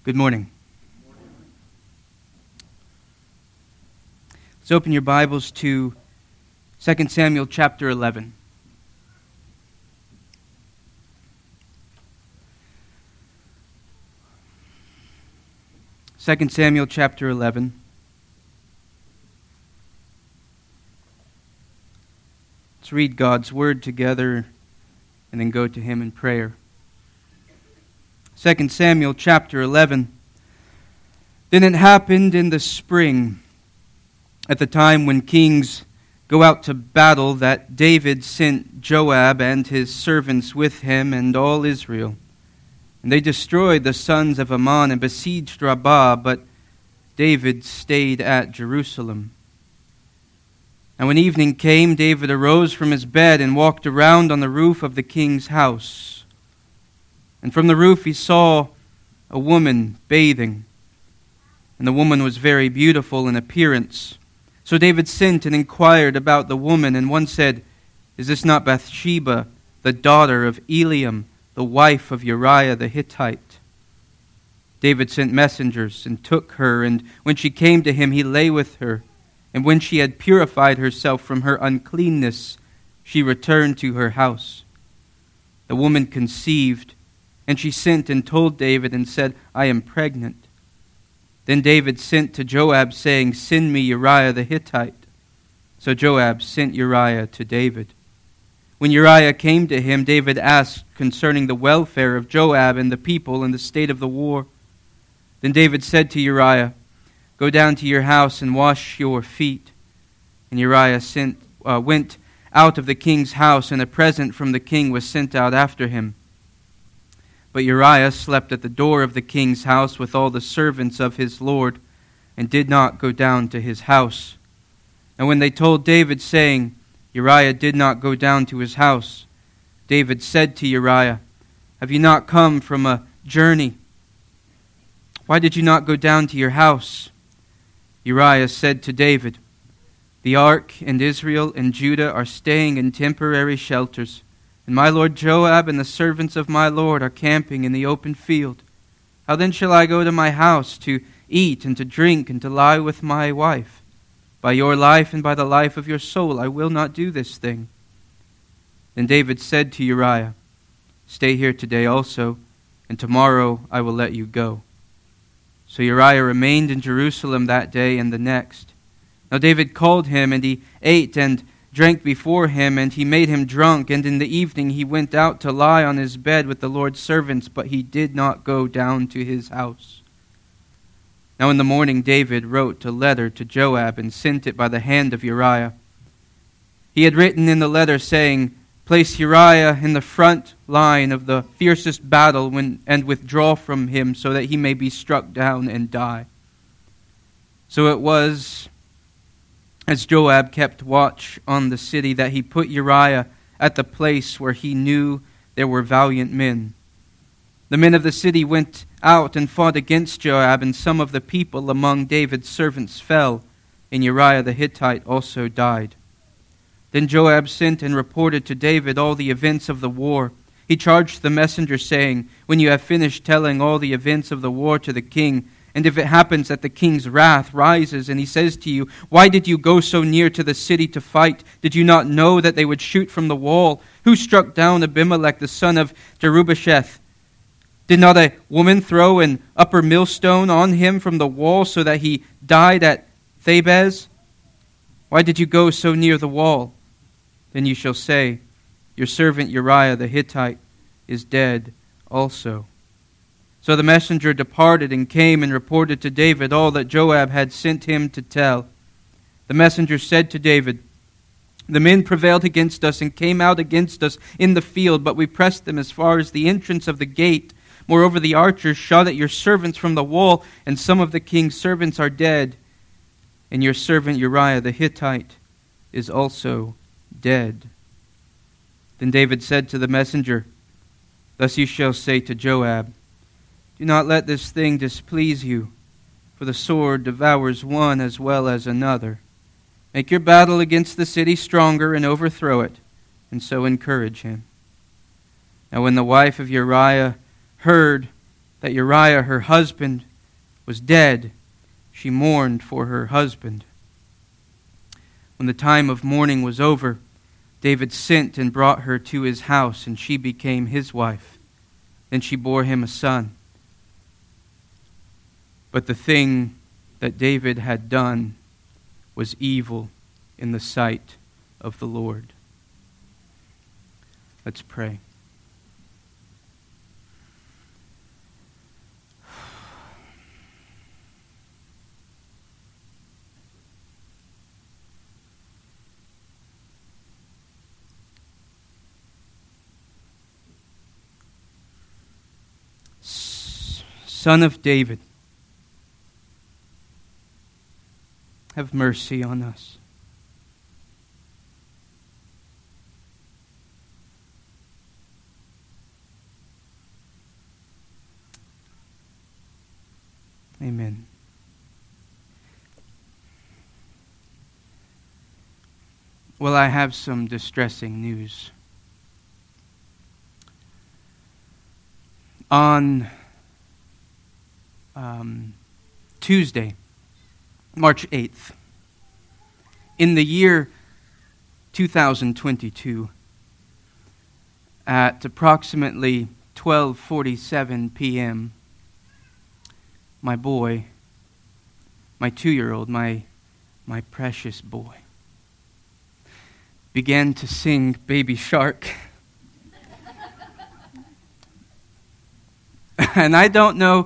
Good morning. Let's open your Bibles to 2 Samuel chapter 11. Second Samuel chapter 11. Let's read God's Word together and then go to Him in prayer. 2 Samuel chapter 11. Then it happened in the spring, at the time when kings go out to battle, that David sent Joab and his servants with him and all Israel. And they destroyed the sons of Ammon and besieged Rabbah, but David stayed at Jerusalem. And when evening came, David arose from his bed and walked around on the roof of the king's house. And from the roof he saw a woman bathing, and the woman was very beautiful in appearance. So David sent and inquired about the woman, and one said, "Is this not Bathsheba, the daughter of Eliam, the wife of Uriah the Hittite?" David sent messengers and took her, and when she came to him, he lay with her. And when she had purified herself from her uncleanness, she returned to her house. The woman conceived, and she sent and told David and said, "I am pregnant." Then David sent to Joab, saying, "Send me Uriah the Hittite." So Joab sent Uriah to David. When Uriah came to him, David asked concerning the welfare of Joab and the people and the state of the war. Then David said to Uriah, "Go down to your house and wash your feet." And Uriah went out of the king's house, and a present from the king was sent out after him. But Uriah slept at the door of the king's house with all the servants of his lord, and did not go down to his house. And when they told David, saying, "Uriah did not go down to his house," David said to Uriah, "Have you not come from a journey? Why did you not go down to your house?" Uriah said to David, "The ark and Israel and Judah are staying in temporary shelters, and my lord Joab and the servants of my lord are camping in the open field. How then shall I go to my house to eat and to drink and to lie with my wife? By your life and by the life of your soul, I will not do this thing." Then David said to Uriah, "Stay here today also, and tomorrow I will let you go." So Uriah remained in Jerusalem that day and the next. Now David called him, and he ate and drank before him, and he made him drunk. And in the evening he went out to lie on his bed with the Lord's servants, but he did not go down to his house. Now in the morning David wrote a letter to Joab and sent it by the hand of Uriah. He had written in the letter, saying, "Place Uriah in the front line of the fiercest battle and withdraw from him, so that he may be struck down and die." So it was, as Joab kept watch on the city, that he put Uriah at the place where he knew there were valiant men. The men of the city went out and fought against Joab, and some of the people among David's servants fell, and Uriah the Hittite also died. Then Joab sent and reported to David all the events of the war. He charged the messenger, saying, "When you have finished telling all the events of the war to the king, and if it happens that the king's wrath rises, and he says to you, 'Why did you go so near to the city to fight? Did you not know that they would shoot from the wall? Who struck down Abimelech the son of Jerubbesheth? Did not a woman throw an upper millstone on him from the wall, so that he died at Thebez? Why did you go so near the wall?' Then you shall say, 'Your servant Uriah the Hittite is dead also.'" So the messenger departed and came and reported to David all that Joab had sent him to tell. The messenger said to David, "The men prevailed against us and came out against us in the field, but we pressed them as far as the entrance of the gate. Moreover, the archers shot at your servants from the wall, and some of the king's servants are dead. And your servant Uriah the Hittite is also dead." Then David said to the messenger, "Thus you shall say to Joab, 'Do not let this thing displease you, for the sword devours one as well as another. Make your battle against the city stronger and overthrow it, and so encourage him.'" Now when the wife of Uriah heard that Uriah, her husband, was dead, she mourned for her husband. When the time of mourning was over, David sent and brought her to his house, and she became his wife. Then she bore him a son. But the thing that David had done was evil in the sight of the Lord. Let's pray. Son of David, have mercy on us. Amen. Well, I have some distressing news. On Tuesday, March 8th, in the year 2022, at approximately 12:47 p.m., my boy, my 2-year-old, my precious boy, began to sing Baby Shark. And I don't know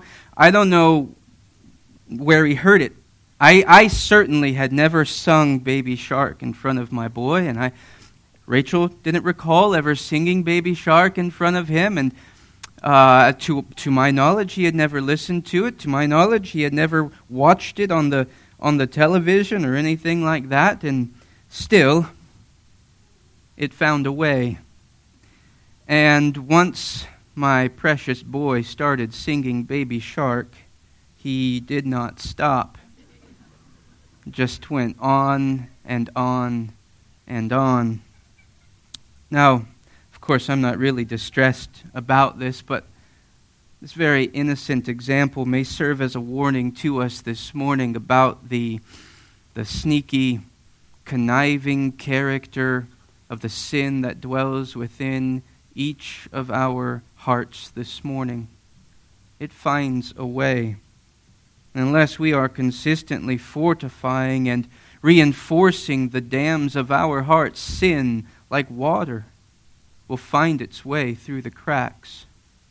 where he heard it. I certainly had never sung Baby Shark in front of my boy, and Rachel didn't recall ever singing Baby Shark in front of him, and to my knowledge, he had never listened to it. To my knowledge, he had never watched it on the television or anything like that, and still, it found a way. And once my precious boy started singing Baby Shark, he did not stop. Just went on and on and on. Now, of course, I'm not really distressed about this, but this very innocent example may serve as a warning to us this morning about the sneaky, conniving character of the sin that dwells within each of our hearts this morning. It finds a way. Unless we are consistently fortifying and reinforcing the dams of our hearts, sin, like water, will find its way through the cracks.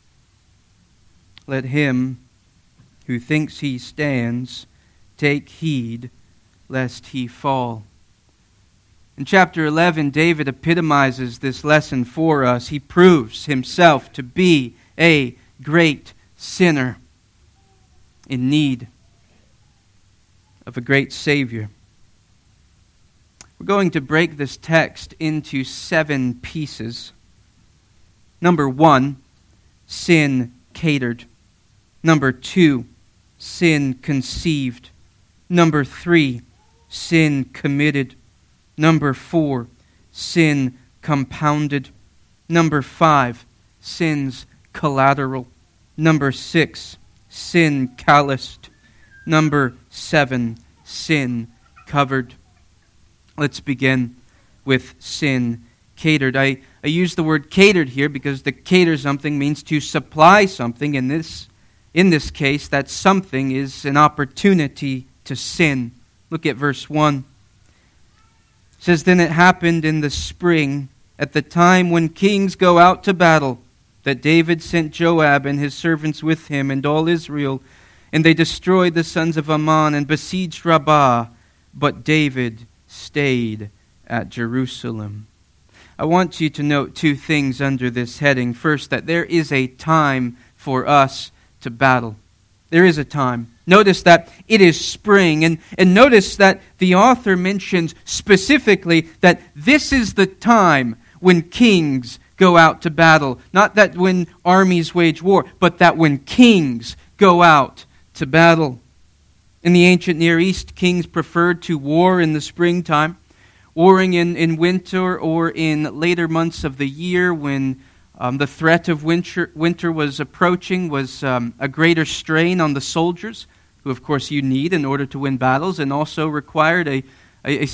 Let him who thinks he stands take heed lest he fall. In chapter 11, David epitomizes this lesson for us. He proves himself to be a great sinner in need of a great Savior. We're going to break this text into 7 pieces. Number 1, sin catered. Number 2, sin conceived. Number 3, sin committed. Number 4, sin compounded. Number 5, sin's collateral. Number 6, sin calloused. Number 7, sin covered. Let's begin with sin catered. I use the word catered here because to cater something means to supply something. In this case, that something is an opportunity to sin. Look at verse 1. It says, "Then it happened in the spring, at the time when kings go out to battle, that David sent Joab and his servants with him and all Israel, and they destroyed the sons of Ammon and besieged Rabbah, but David stayed at Jerusalem." I want you to note 2 things under this heading. First, that there is a time for us to battle. There is a time. Notice that it is spring, and notice that the author mentions specifically that this is the time when kings go out to battle. Not that when armies wage war, but that when kings go out to battle. In the ancient Near East, kings preferred to war in the springtime. Warring in winter or in later months of the year when The threat of winter was approaching, was a greater strain on the soldiers, who of course you need in order to win battles, and also required a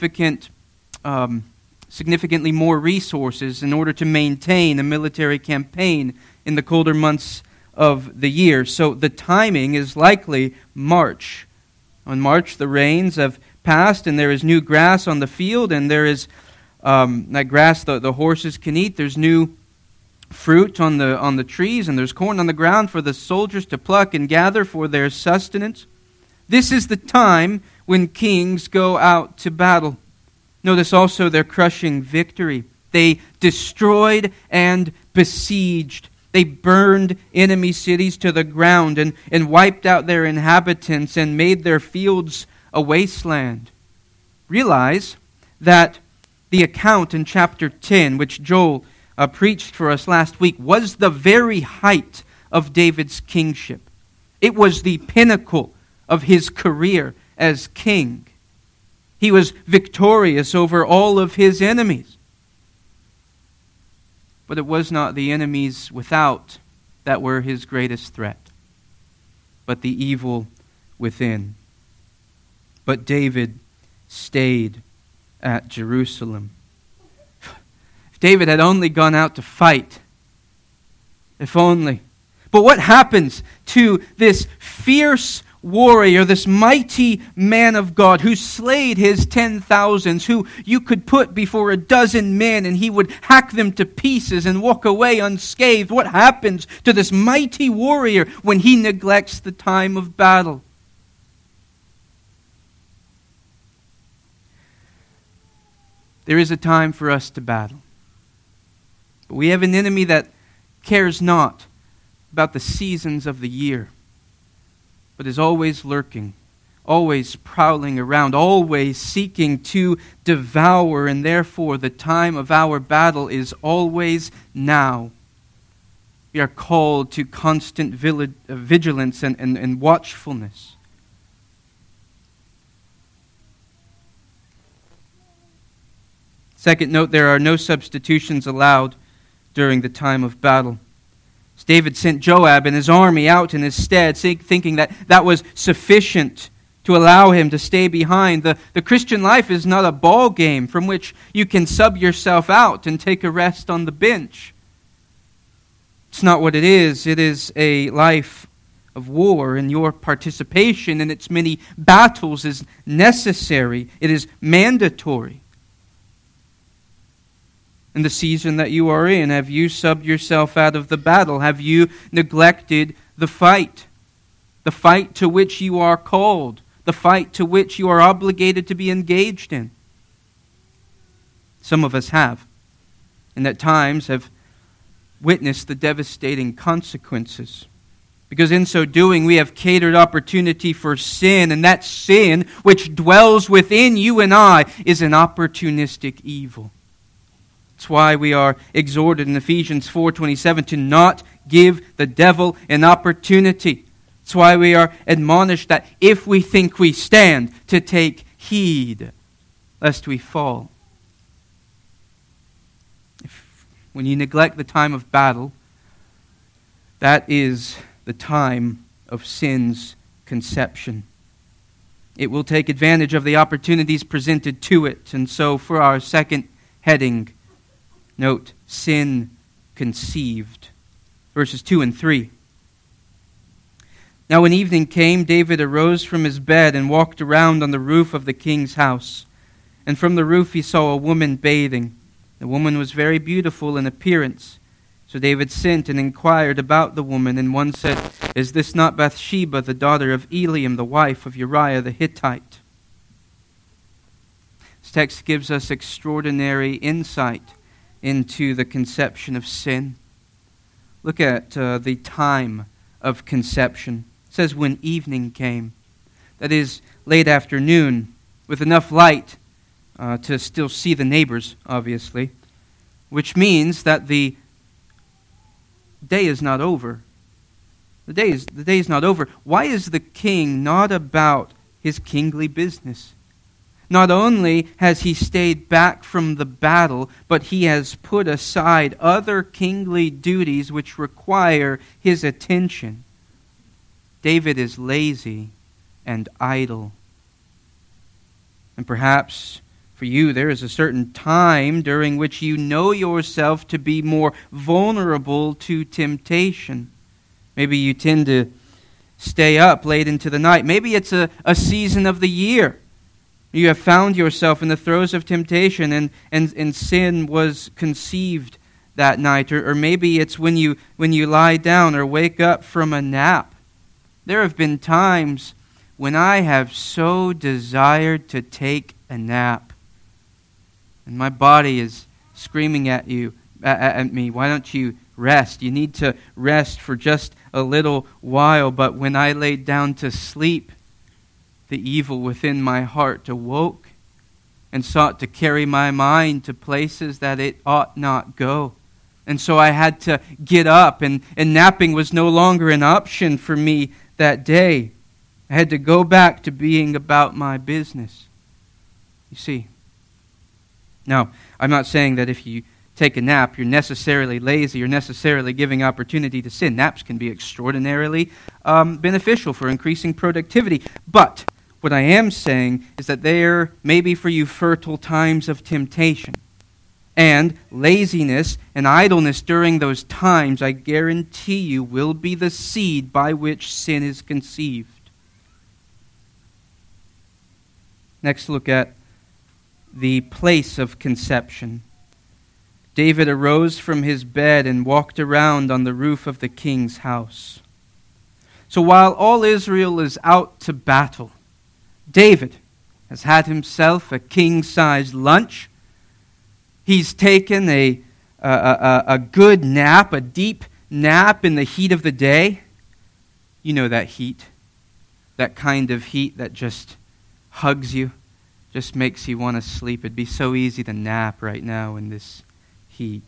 significantly more resources in order to maintain a military campaign in the colder months of the year. So the timing is likely March. On March, the rains have passed, and there is new grass on the field, and there is that grass the horses can eat. There's new fruit on the trees, and there's corn on the ground for the soldiers to pluck and gather for their sustenance. This is the time when kings go out to battle. Notice also their crushing victory. They destroyed and besieged. They burned enemy cities to the ground and wiped out their inhabitants and made their fields a wasteland. Realize that the account in chapter 10, which Joel preached for us last week, was the very height of David's kingship. It was the pinnacle of his career as king. He was victorious over all of his enemies. But it was not the enemies without that were his greatest threat, but the evil within. But David stayed at Jerusalem. If David had only gone out to fight, if only. But what happens to this fierce warrior, this mighty man of God who slayed his 10,000s, who you could put before a dozen men and he would hack them to pieces and walk away unscathed? What happens to this mighty warrior when he neglects the time of battle? There is a time for us to battle. But we have an enemy that cares not about the seasons of the year, but is always lurking, always prowling around, always seeking to devour, and therefore the time of our battle is always now. We are called to constant vigilance and watchfulness. Second note, there are no substitutions allowed during the time of battle. David sent Joab and his army out in his stead, thinking that that was sufficient to allow him to stay behind. The Christian life is not a ball game from which you can sub yourself out and take a rest on the bench. It's not what it is. It is a life of war, and your participation in its many battles is necessary. It is mandatory. In the season that you are in, have you subbed yourself out of the battle? Have you neglected the fight to which you are called, the fight to which you are obligated to be engaged in? Some of us have, and at times have witnessed the devastating consequences. Because in so doing, we have catered opportunity for sin, and that sin which dwells within you and I is an opportunistic evil. That's why we are exhorted in Ephesians 4:27 to not give the devil an opportunity. That's why we are admonished that if we think we stand, to take heed lest we fall. When you neglect the time of battle, that is the time of sin's conception. It will take advantage of the opportunities presented to it. And so for our second heading, note, sin conceived. Verses 2 and 3. Now when evening came, David arose from his bed and walked around on the roof of the king's house. And from the roof he saw a woman bathing. The woman was very beautiful in appearance. So David sent and inquired about the woman, and one said, "Is this not Bathsheba, the daughter of Eliam, the wife of Uriah the Hittite?" This text gives us extraordinary insight into the conception of sin. Look at the time of conception. It says when evening came. That is late afternoon, with enough light to still see the neighbors, obviously, which means that the day is not over. The day is not over. Why is the king not about his kingly business? Not only has he stayed back from the battle, but he has put aside other kingly duties which require his attention. David is lazy and idle. And perhaps for you, there is a certain time during which you know yourself to be more vulnerable to temptation. Maybe you tend to stay up late into the night. Maybe it's a season of the year. You have found yourself in the throes of temptation and sin was conceived that night. Or maybe it's when you lie down or wake up from a nap. There have been times when I have so desired to take a nap. And my body is screaming at me, why don't you rest? You need to rest for just a little while. But when I laid down to sleep, the evil within my heart awoke and sought to carry my mind to places that it ought not go. And so I had to get up, and napping was no longer an option for me that day. I had to go back to being about my business. You see. Now, I'm not saying that if you take a nap, you're necessarily lazy, you're necessarily giving opportunity to sin. Naps can be extraordinarily beneficial for increasing productivity. But what I am saying is that there may be for you fertile times of temptation. And laziness and idleness during those times, I guarantee you, will be the seed by which sin is conceived. Next, look at the place of conception. David arose from his bed and walked around on the roof of the king's house. So while all Israel is out to battle, David has had himself a king-sized lunch. He's taken a good nap, a deep nap in the heat of the day. You know that heat, that kind of heat that just hugs you, just makes you want to sleep. It'd be so easy to nap right now in this heat.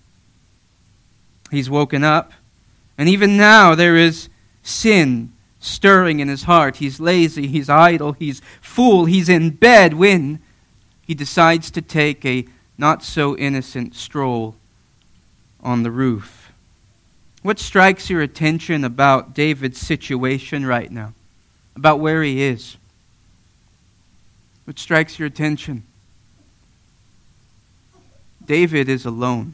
He's woken up, and even now there is sin stirring in his heart. He's lazy, he's idle, he's fool, he's in bed when he decides to take a not-so-innocent stroll on the roof. What strikes your attention about David's situation right now? About where he is? What strikes your attention? David is alone.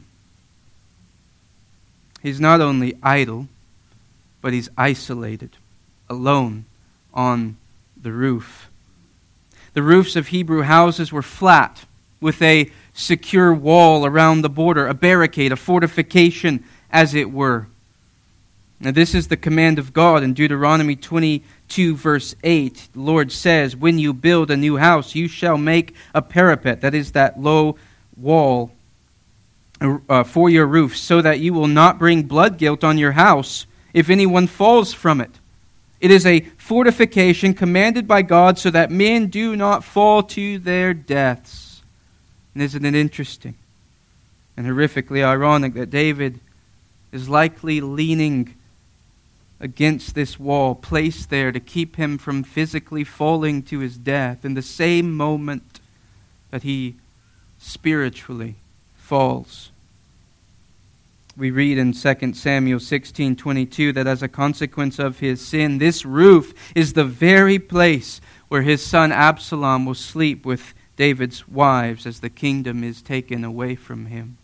He's not only idle, but he's isolated, alone on the roof. The roofs of Hebrew houses were flat, with a secure wall around the border, a barricade, a fortification, as it were. Now this is the command of God in Deuteronomy 22, verse 8. The Lord says, when you build a new house, you shall make a parapet, that is that low wall, for your roof, so that you will not bring blood guilt on your house if anyone falls from it. It is a fortification commanded by God so that men do not fall to their deaths. And isn't it interesting and horrifically ironic that David is likely leaning against this wall, placed there to keep him from physically falling to his death in the same moment that he spiritually falls. We read in 2 Samuel 16:22 that as a consequence of his sin, this roof is the very place where his son Absalom will sleep with David's wives as the kingdom is taken away from him.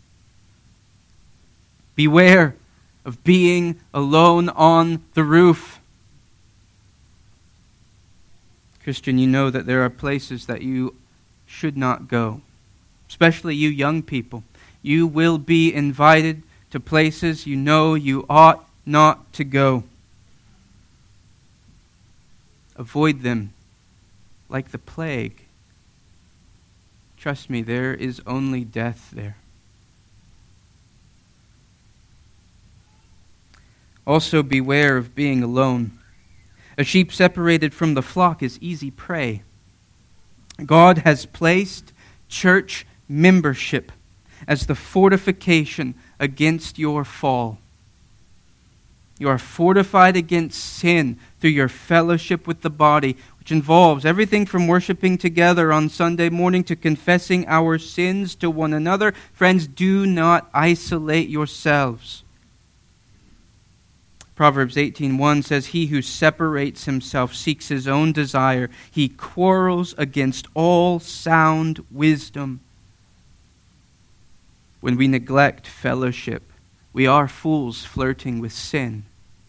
Beware of being alone on the roof. Christian, you know that there are places that you should not go, especially you young people. You will be invited to places you know you ought not to go. Avoid them like the plague. Trust me, there is only death there. Also beware of being alone. A sheep separated from the flock is easy prey. God has placed church membership as the fortification against your fall. You are fortified against sin through your fellowship with the body, which involves everything from worshiping together on Sunday morning to confessing our sins to one another. Friends, do not isolate yourselves. Proverbs 18:1 says, "He who separates himself seeks his own desire. He quarrels against all sound wisdom." When we neglect fellowship, we are fools flirting with sin.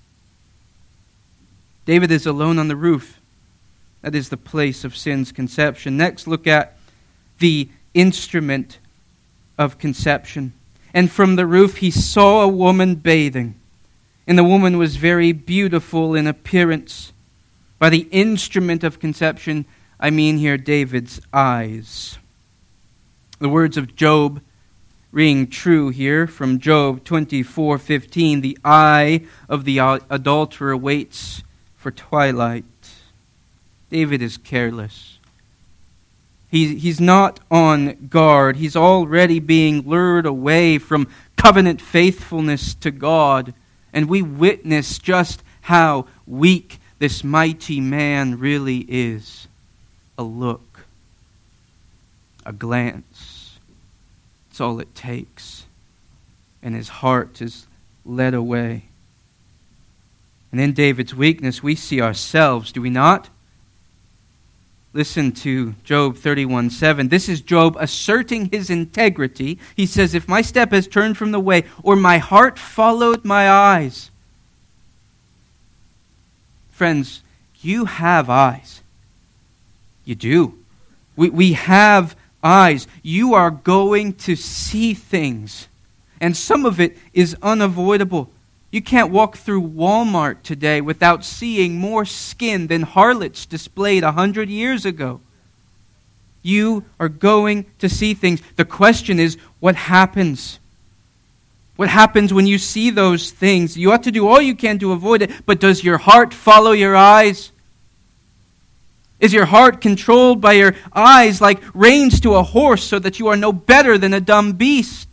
David is alone on the roof. That is the place of sin's conception. Next, look at the instrument of conception. "And from the roof he saw a woman bathing, and the woman was very beautiful in appearance." By the instrument of conception, I mean here David's eyes. The words of Job ring true here from Job 24:15. "The eye of the adulterer waits for twilight." David is careless. He's not on guard. He's already being lured away from covenant faithfulness to God. And we witness just how weak this mighty man really is. A look, a glance, it's all it takes. And his heart is led away. And in David's weakness, we see ourselves, do we not? Listen to Job 31:7. This is Job asserting his integrity. He says, "If my step has turned from the way, or my heart followed my eyes." Friends, you have eyes. You do. We have eyes. You are going to see things. And some of it is unavoidable. You can't walk through Walmart today without seeing more skin than harlots displayed 100 years ago. You are going to see things. The question is, what happens? What happens when you see those things? You ought to do all you can to avoid it, but does your heart follow your eyes? Is your heart controlled by your eyes like reins to a horse so that you are no better than a dumb beast?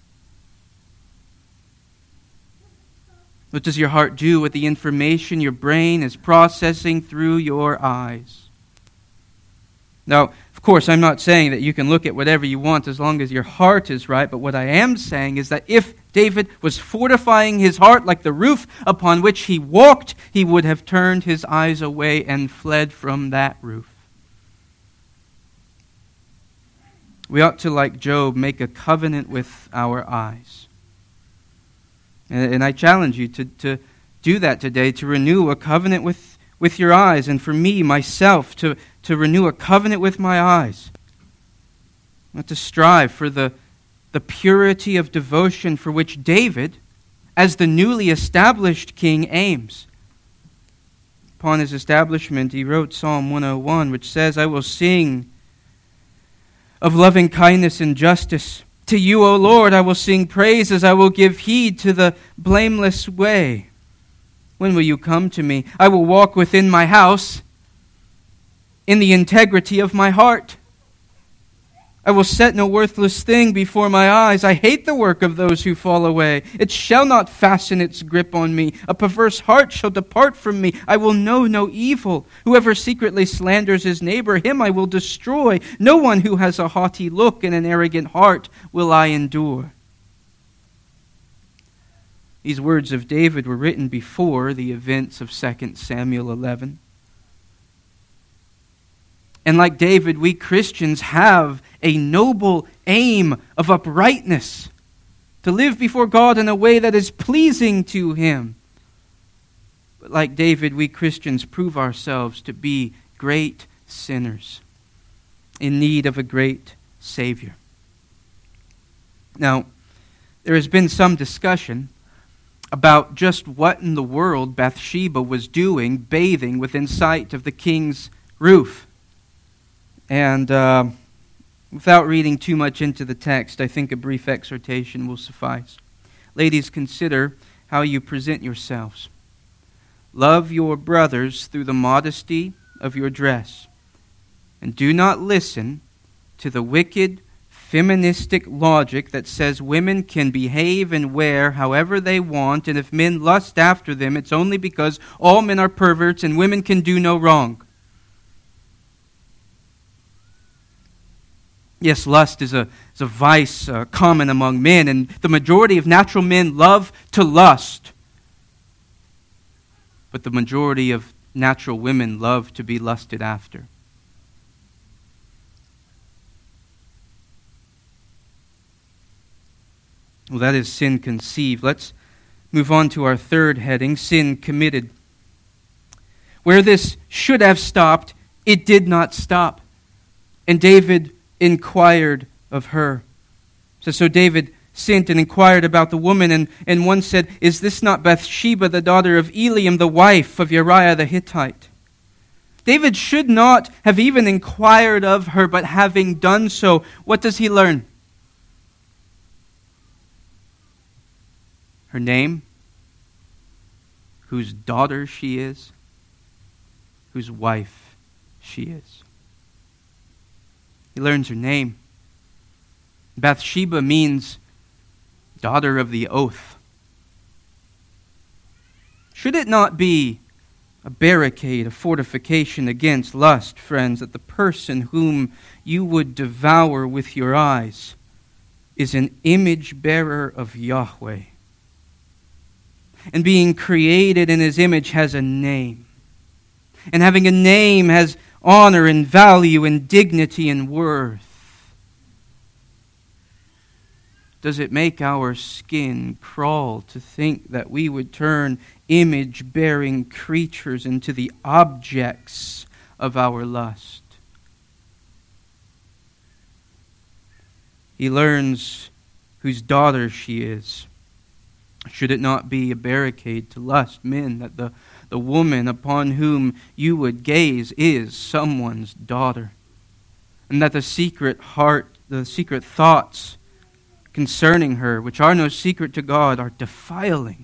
What does your heart do with the information your brain is processing through your eyes? Now, of course, I'm not saying that you can look at whatever you want as long as your heart is right, but what I am saying is that if David was fortifying his heart like the roof upon which he walked, he would have turned his eyes away and fled from that roof. We ought to, like Job, make a covenant with our eyes. And I challenge you to do that today, to renew a covenant with your eyes. And for me, myself, to renew a covenant with my eyes. Not to strive for the purity of devotion for which David, as the newly established king, aims. Upon his establishment, he wrote Psalm 101, which says, "I will sing of loving kindness and justice. To you, O Lord, I will sing praises. I will give heed to the blameless way. When will you come to me? I will walk within my house in the integrity of my heart. I will set no worthless thing before my eyes. I hate the work of those who fall away. It shall not fasten its grip on me. A perverse heart shall depart from me. I will know no evil. Whoever secretly slanders his neighbor, him I will destroy. No one who has a haughty look and an arrogant heart will I endure." These words of David were written before the events of 2 Samuel 11. And like David, we Christians have a noble aim of uprightness, to live before God in a way that is pleasing to Him. But like David, we Christians prove ourselves to be great sinners in need of a great Savior. Now, there has been some discussion about just what in the world Bathsheba was doing bathing within sight of the king's roof. And without reading too much into the text, I think a brief exhortation will suffice. Ladies, consider how you present yourselves. Love your brothers through the modesty of your dress, and do not listen to the wicked, feministic logic that says women can behave and wear however they want, and if men lust after them, it's only because all men are perverts and women can do no wrong. Yes, lust is a vice common among men, and the majority of natural men love to lust. But the majority of natural women love to be lusted after. Well, that is sin conceived. Let's move on to our third heading, sin committed. Where this should have stopped, it did not stop. And David inquired of her. So David sent and inquired about the woman, and one said, "Is this not Bathsheba, the daughter of Eliam, the wife of Uriah the Hittite?" David should not have even inquired of her, but having done so, what does he learn? Her name, whose daughter she is, whose wife she is. He learns her name. Bathsheba means daughter of the oath. Should it not be a barricade, a fortification against lust, friends, that the person whom you would devour with your eyes is an image bearer of Yahweh, and being created in His image has a name, and having a name has honor and value and dignity and worth? Does it make our skin crawl to think that we would turn image-bearing creatures into the objects of our lust? He learns whose daughter she is. Should it not be a barricade to lust, men, that the woman upon whom you would gaze is someone's daughter, and that the secret thoughts concerning her, which are no secret to God, are defiling?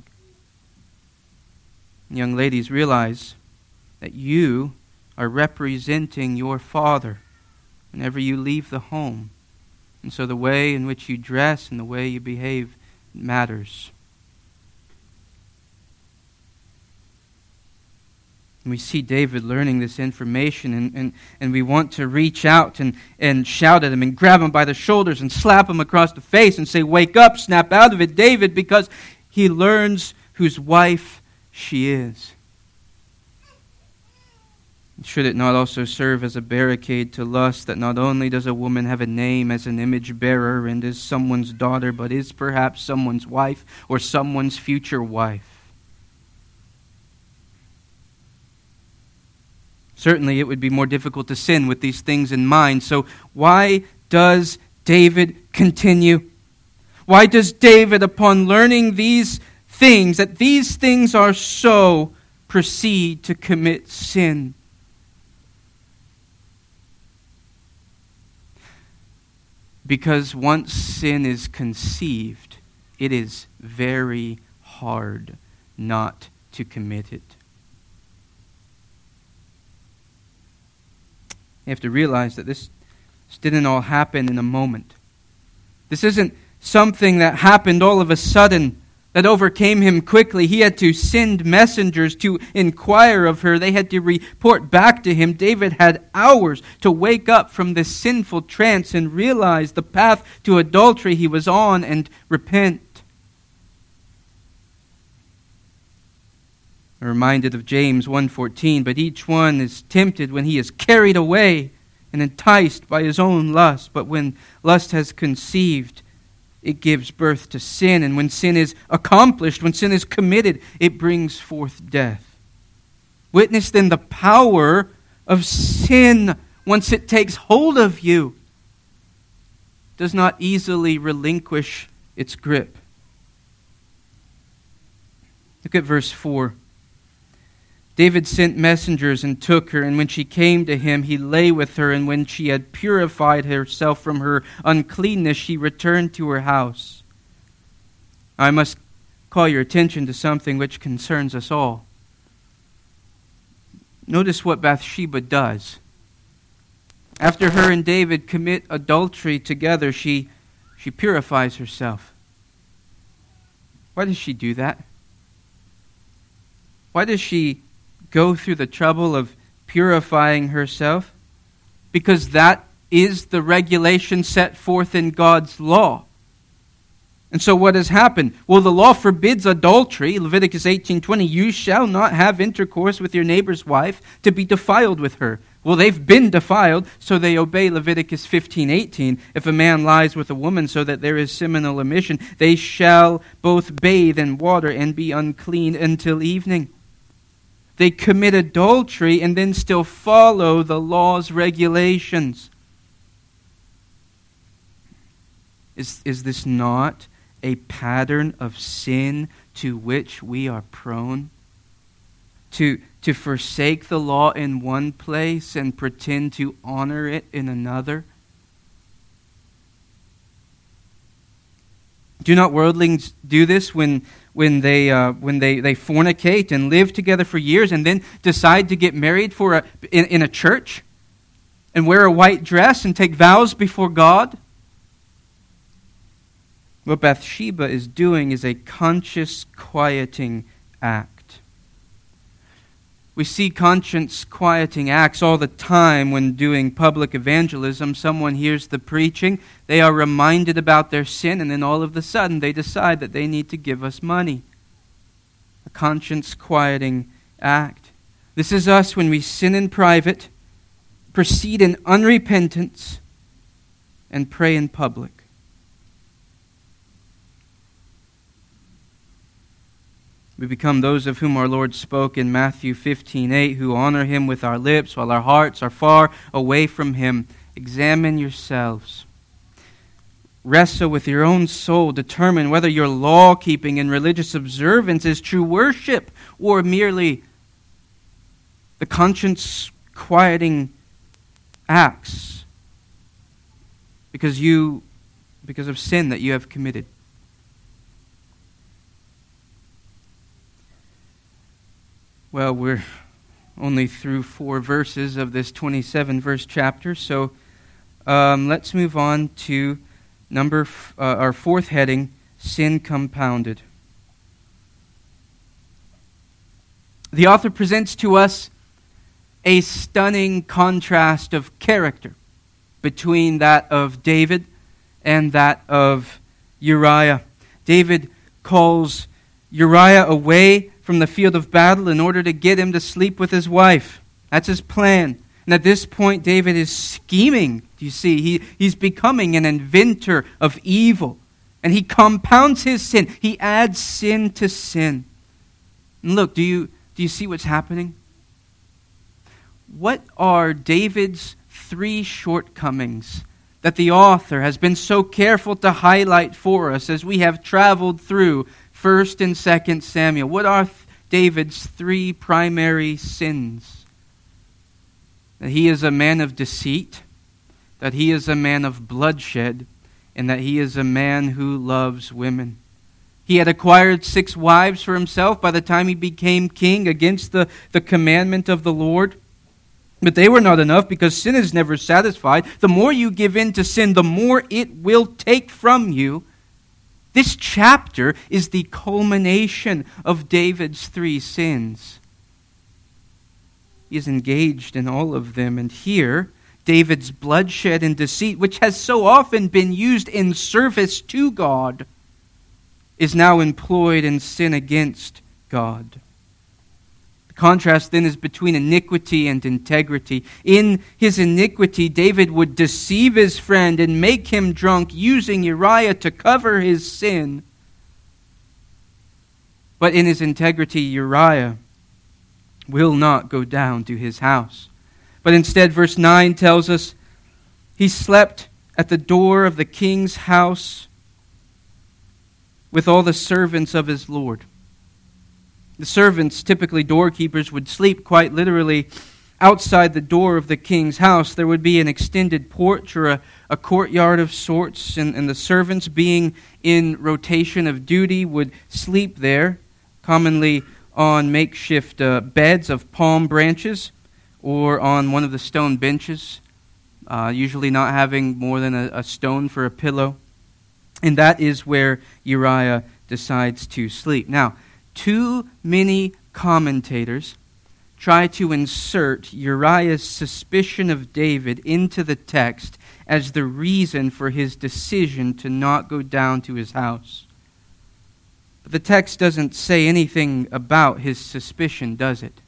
Young ladies, realize that you are representing your father whenever you leave the home. And so the way in which you dress and the way you behave matters. And we see David learning this information, and we want to reach out and shout at him and grab him by the shoulders and slap him across the face and say, "Wake up, snap out of it, David," because he learns whose wife she is. Should it not also serve as a barricade to lust, that not only does a woman have a name as an image bearer and is someone's daughter, but is perhaps someone's wife or someone's future wife? Certainly, it would be more difficult to sin with these things in mind. So why does David continue? Why does David, upon learning these things, that these things are so, proceed to commit sin? Because once sin is conceived, it is very hard not to commit it. You have to realize that this didn't all happen in a moment. This isn't something that happened all of a sudden, that overcame him quickly. He had to send messengers to inquire of her. They had to report back to him. David had hours to wake up from this sinful trance and realize the path to adultery he was on and repent. I'm reminded of James 1:14, but each one is tempted when he is carried away and enticed by his own lust. But when lust has conceived, it gives birth to sin. And when sin is accomplished, when sin is committed, it brings forth death. Witness then the power of sin once it takes hold of you. It does not easily relinquish its grip. Look at verse 4. David sent messengers and took her, and when she came to him, he lay with her, and when she had purified herself from her uncleanness, she returned to her house. I must call your attention to something which concerns us all. Notice what Bathsheba does. After her and David commit adultery together, she purifies herself. Why does she do that? Why does she go through the trouble of purifying herself? Because that is the regulation set forth in God's law. And so what has happened? Well, the law forbids adultery. Leviticus 18:20, you shall not have intercourse with your neighbor's wife to be defiled with her. Well, they've been defiled, so they obey Leviticus 15:18. If a man lies with a woman so that there is seminal emission, they shall both bathe in water and be unclean until evening. They commit adultery and then still follow the law's regulations. Is this not a pattern of sin to which we are prone? To forsake the law in one place and pretend to honor it in another? Do not worldlings do this when they fornicate and live together for years and then decide to get married in a church and wear a white dress and take vows before God? What Bathsheba is doing is a conscience quieting act. We see conscience quieting acts all the time when doing public evangelism. Someone hears the preaching, they are reminded about their sin, and then all of a sudden they decide that they need to give us money. A conscience quieting act. This is us when we sin in private, proceed in unrepentance, and pray in public. We become those of whom our Lord spoke in Matthew 15:8, who honor Him with our lips while our hearts are far away from Him. Examine yourselves. Wrestle with your own soul. Determine whether your law-keeping and religious observance is true worship or merely the conscience-quieting acts because of sin that you have committed. Well, we're only through 4 verses of this 27-verse chapter, so let's move on to our 4th heading, Sin Compounded. The author presents to us a stunning contrast of character between that of David and that of Uriah. David calls Uriah away from the field of battle in order to get him to sleep with his wife. That's his plan. And at this point, David is scheming. Do you see? He's becoming an inventor of evil. And he compounds his sin. He adds sin to sin. And look, do you see what's happening? What are David's 3 shortcomings that the author has been so careful to highlight for us as we have traveled through 1 and 2 Samuel? What are David's 3 primary sins? That he is a man of deceit, that he is a man of bloodshed, and that he is a man who loves women. He had acquired 6 wives for himself by the time he became king against the commandment of the Lord. But they were not enough because sin is never satisfied. The more you give in to sin, the more it will take from you. This chapter is the culmination of David's 3 sins. He is engaged in all of them. And here, David's bloodshed and deceit, which has so often been used in service to God, is now employed in sin against God. The contrast then is between iniquity and integrity. In his iniquity, David would deceive his friend and make him drunk, using Uriah to cover his sin. But in his integrity, Uriah will not go down to his house. But instead, verse 9 tells us, he slept at the door of the king's house with all the servants of his lord. The servants, typically doorkeepers, would sleep quite literally outside the door of the king's house. There would be an extended porch or a courtyard of sorts, and the servants, being in rotation of duty, would sleep there, commonly on makeshift beds of palm branches or on one of the stone benches usually not having more than a stone for a pillow. And that is where Uriah decides to sleep. Now, too many commentators try to insert Uriah's suspicion of David into the text as the reason for his decision to not go down to his house. But the text doesn't say anything about his suspicion, does it?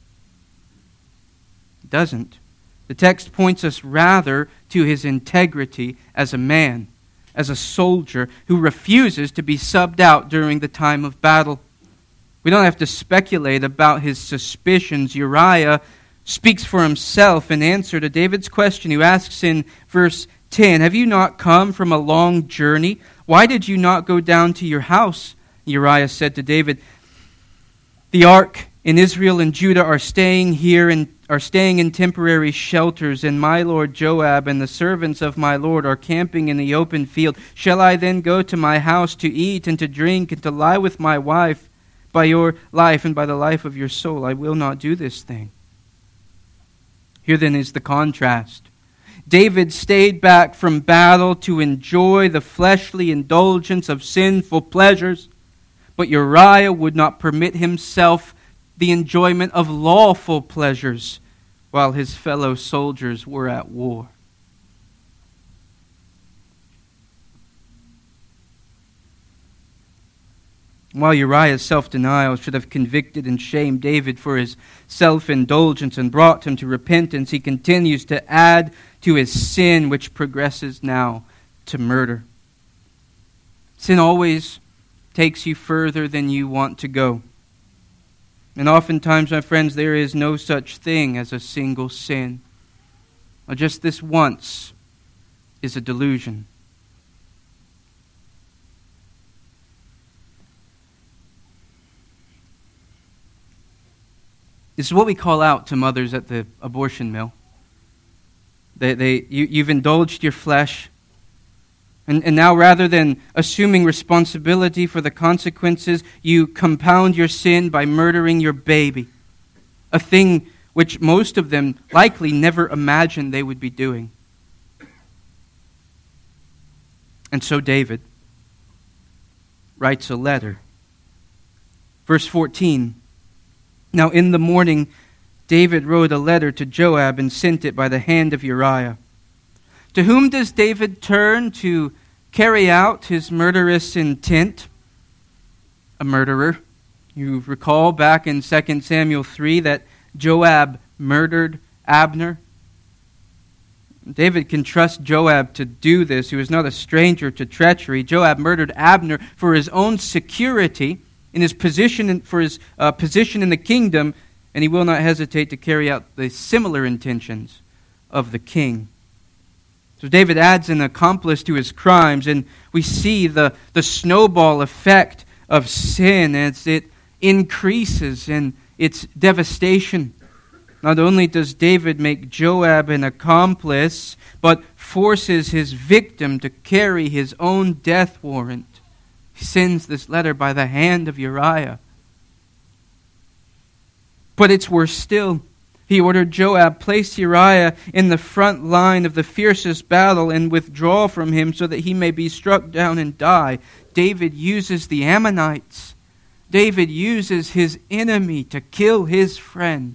It doesn't. The text points us rather to his integrity as a man, as a soldier who refuses to be subbed out during the time of battle. We don't have to speculate about his suspicions. Uriah speaks for himself in answer to David's question, who asks in verse 10, "Have you not come from a long journey? Why did you not go down to your house?" Uriah said to David, "The ark in Israel and Judah are staying in temporary shelters, and my lord Joab and the servants of my lord are camping in the open field. Shall I then go to my house to eat and to drink and to lie with my wife? By your life and by the life of your soul, I will not do this thing." Here then is the contrast. David stayed back from battle to enjoy the fleshly indulgence of sinful pleasures, but Uriah would not permit himself the enjoyment of lawful pleasures while his fellow soldiers were at war. While Uriah's self-denial should have convicted and shamed David for his self-indulgence and brought him to repentance, he continues to add to his sin, which progresses now to murder. Sin always takes you further than you want to go. And oftentimes, my friends, there is no such thing as a single sin. Just this once is a delusion. This is what we call out to mothers at the abortion mill. You've indulged your flesh, and now rather than assuming responsibility for the consequences, you compound your sin by murdering your baby, a thing which most of them likely never imagined they would be doing. And so David writes a letter. Verse 14, "Now in the morning David wrote a letter to Joab and sent it by the hand of Uriah." To whom does David turn to carry out his murderous intent? A murderer. You recall back in 2 Samuel 3 that Joab murdered Abner. David can trust Joab to do this, who is not a stranger to treachery. Joab murdered Abner for his own security, in his position, for his position in the kingdom, and he will not hesitate to carry out the similar intentions of the king. So David adds an accomplice to his crimes, and we see the snowball effect of sin as it increases in its devastation. Not only does David make Joab an accomplice, but forces his victim to carry his own death warrant. He sends this letter by the hand of Uriah. But it's worse still. He ordered Joab, place Uriah in the front line of the fiercest battle and withdraw from him so that he may be struck down and die. David uses the Ammonites. David uses his enemy to kill his friend.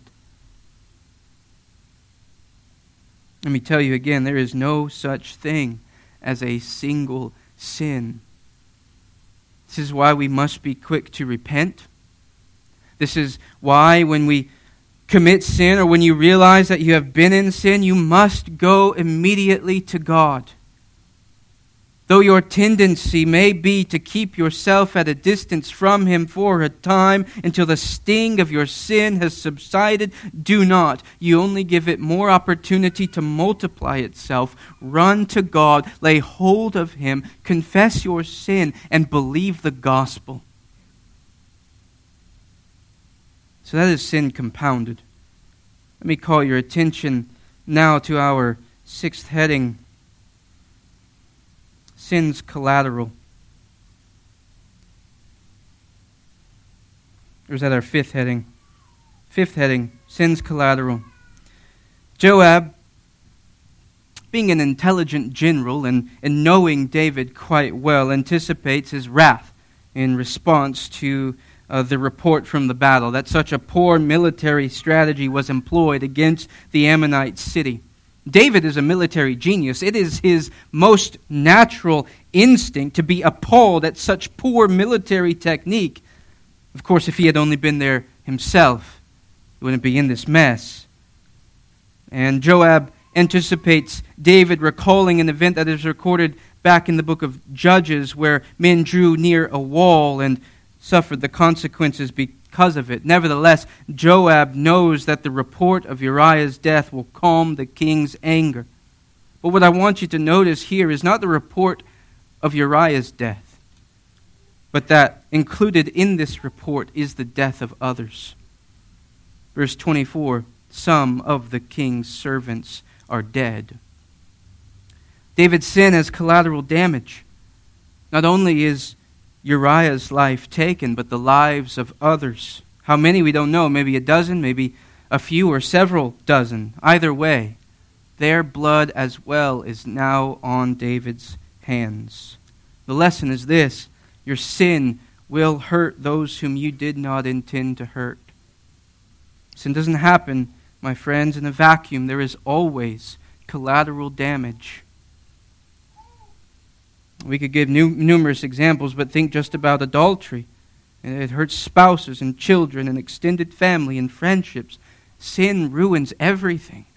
Let me tell you again, there is no such thing as a single sin. This is why we must be quick to repent. This is why when we commit sin, or when you realize that you have been in sin, you must go immediately to God. Though your tendency may be to keep yourself at a distance from Him for a time until the sting of your sin has subsided, do not. You only give it more opportunity to multiply itself. Run to God, lay hold of Him, confess your sin, and believe the gospel. So that is sin compounded. Let me call your attention now to our sixth heading. Sin's collateral. Or is that our fifth heading? Fifth heading, sin's collateral. Joab being an intelligent general and knowing David quite well, anticipates his wrath in response to the report from the battle that such a poor military strategy was employed against the Ammonite city. David is a military genius. It is his most natural instinct to be appalled at such poor military technique. Of course, if he had only been there himself, he wouldn't be in this mess. And Joab anticipates David recalling an event that is recorded back in the book of Judges, where men drew near a wall and suffered the consequences because of it. Nevertheless, Joab knows that the report of Uriah's death will calm the king's anger. But what I want you to notice here is not the report of Uriah's death, but that included in this report is the death of others. Verse 24, some of the king's servants are dead. David's sin has collateral damage. Not only is Uriah's life taken, but the lives of others. How many we don't know, maybe a dozen, maybe a few or several dozen. Either way, their blood as well is now on David's hands. The lesson is this: your sin will hurt those whom you did not intend to hurt. Sin doesn't happen, my friends, in a vacuum. There is always collateral damage. We could give numerous examples, but think just about adultery. It hurts spouses and children and extended family and friendships. Sin ruins everything.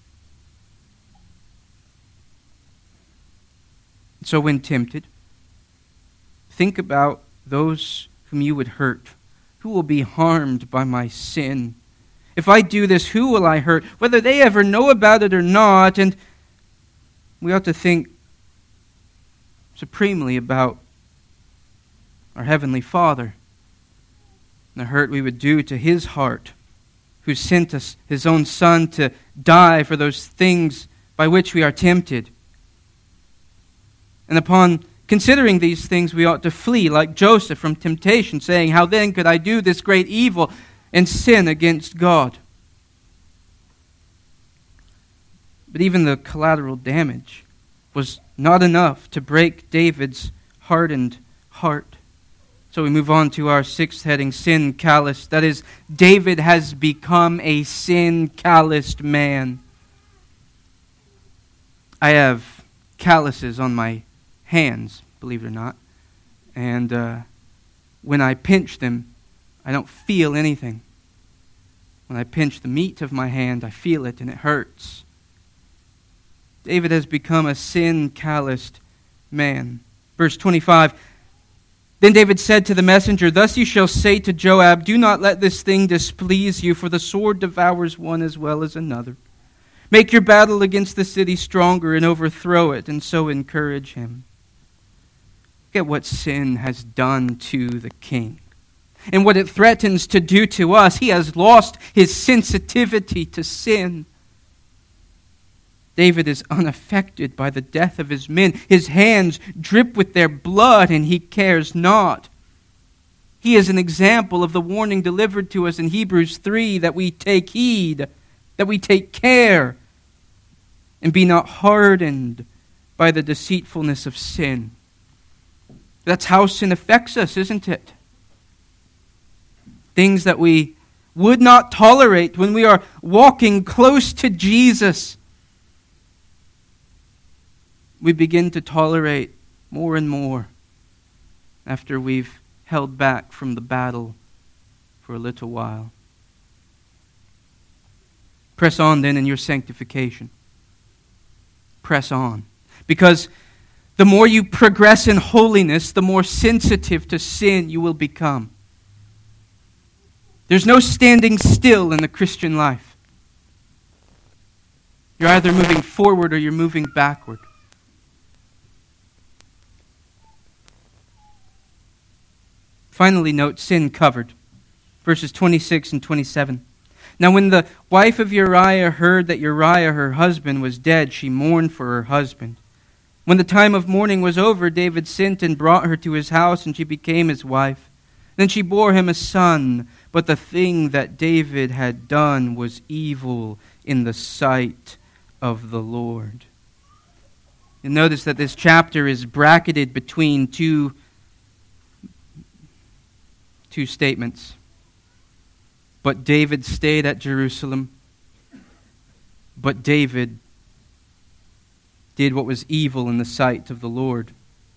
So when tempted, think about those whom you would hurt. Who will be harmed by my sin? If I do this, who will I hurt? Whether they ever know about it or not. And we ought to think supremely about our Heavenly Father and the hurt we would do to His heart, who sent us His own Son to die for those things by which we are tempted. And upon considering these things, we ought to flee like Joseph from temptation, saying, how then could I do this great evil and sin against God? But even the collateral damage was not enough to break David's hardened heart. So we move on to our sixth heading, sin calloused. That is, David has become a sin calloused man. I have calluses on my hands, believe it or not. And when I pinch them, I don't feel anything. When I pinch the meat of my hand, I feel it and it hurts. David has become a sin-calloused man. Verse 25, then David said to the messenger, thus you shall say to Joab, do not let this thing displease you, for the sword devours one as well as another. Make your battle against the city stronger and overthrow it, and so encourage him. Look at what sin has done to the king and what it threatens to do to us. He has lost his sensitivity to sin. David is unaffected by the death of his men. His hands drip with their blood, and he cares not. He is an example of the warning delivered to us in Hebrews 3, that we take heed, that we take care, and be not hardened by the deceitfulness of sin. That's how sin affects us, isn't it? Things that we would not tolerate when we are walking close to Jesus, we begin to tolerate more and more after we've held back from the battle for a little while. Press on then in your sanctification. Press on. Because the more you progress in holiness, the more sensitive to sin you will become. There's no standing still in the Christian life. You're either moving forward or you're moving backward. Finally, note sin covered. Verses 26 and 27. Now when the wife of Uriah heard that Uriah, her husband, was dead, she mourned for her husband. When the time of mourning was over, David sent and brought her to his house, and she became his wife. Then she bore him a son, but the thing that David had done was evil in the sight of the Lord. You'll notice that this chapter is bracketed between two statements. But David stayed at Jerusalem. But David did what was evil in the sight of the Lord.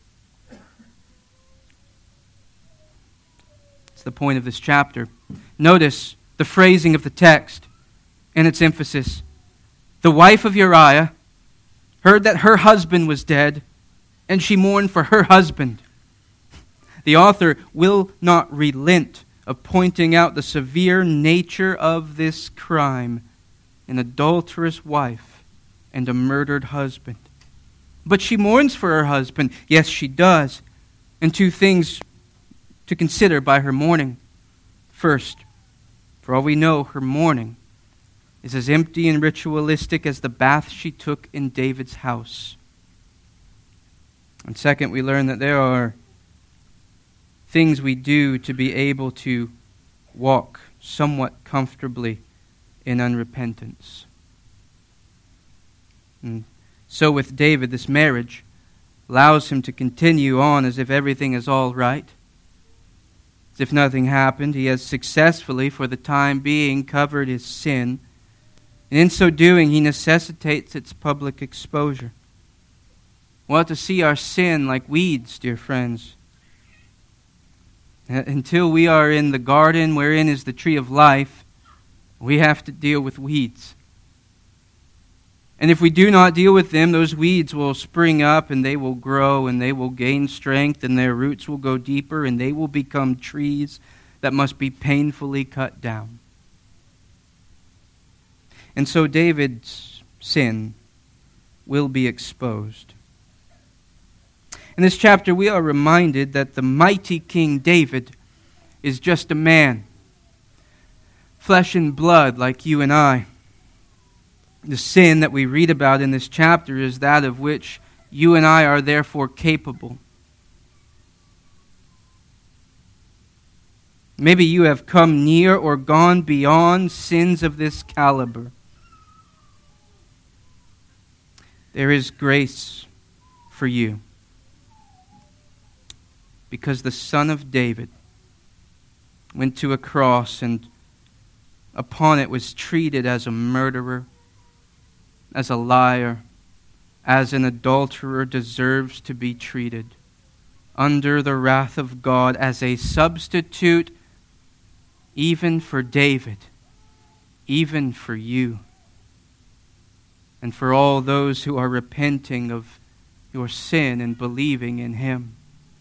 It's the point of this chapter. Notice the phrasing of the text and its emphasis. The wife of Uriah heard that her husband was dead, and she mourned for her husband. The author will not relent of pointing out the severe nature of this crime, an adulterous wife and a murdered husband. But she mourns for her husband. Yes, she does. And two things to consider by her mourning. First, for all we know, her mourning is as empty and ritualistic as the bath she took in David's house. And second, we learn that there are things we do to be able to walk somewhat comfortably in unrepentance. And so with David, this marriage allows him to continue on as if everything is all right. As if nothing happened. He has successfully, for the time being, covered his sin. And in so doing, he necessitates its public exposure. We ought to see our sin like weeds, dear friends. Until we are in the garden wherein is the tree of life, we have to deal with weeds. And if we do not deal with them, those weeds will spring up and they will grow and they will gain strength and their roots will go deeper and they will become trees that must be painfully cut down. And so David's sin will be exposed. In this chapter, we are reminded that the mighty King David is just a man, flesh and blood like you and I. The sin that we read about in this chapter is that of which you and I are therefore capable. Maybe you have come near or gone beyond sins of this caliber. There is grace for you. Because the Son of David went to a cross and upon it was treated as a murderer, as a liar, as an adulterer deserves to be treated, under the wrath of God as a substitute even for David, even for you, and for all those who are repenting of your sin and believing in Him.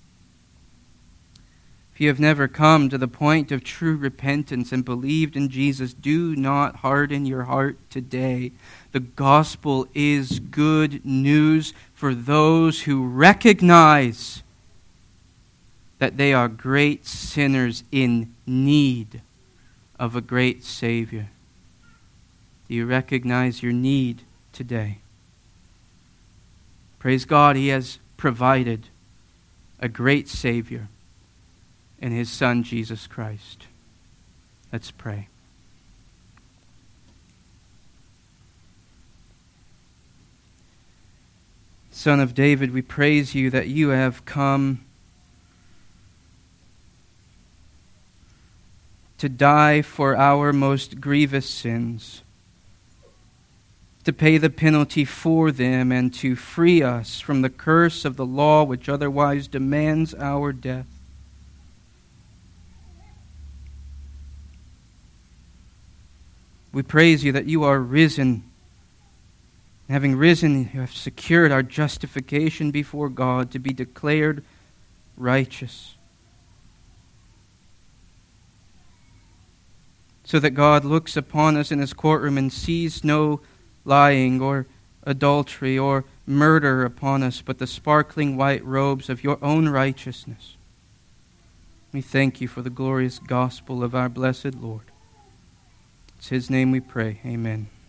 If you have never come to the point of true repentance and believed in Jesus, do not harden your heart today. The gospel is good news for those who recognize that they are great sinners in need of a great Savior. Do you recognize your need today? Praise God, He has provided a great Savior in His Son, Jesus Christ. Let's pray. Son of David, we praise You that You have come to die for our most grievous sins, to pay the penalty for them, and to free us from the curse of the law which otherwise demands our death. We praise You that You are risen. Having risen, You have secured our justification before God to be declared righteous. So that God looks upon us in His courtroom and sees no lying or adultery or murder upon us, but the sparkling white robes of Your own righteousness. We thank You for the glorious gospel of our blessed Lord. It's His name we pray. Amen.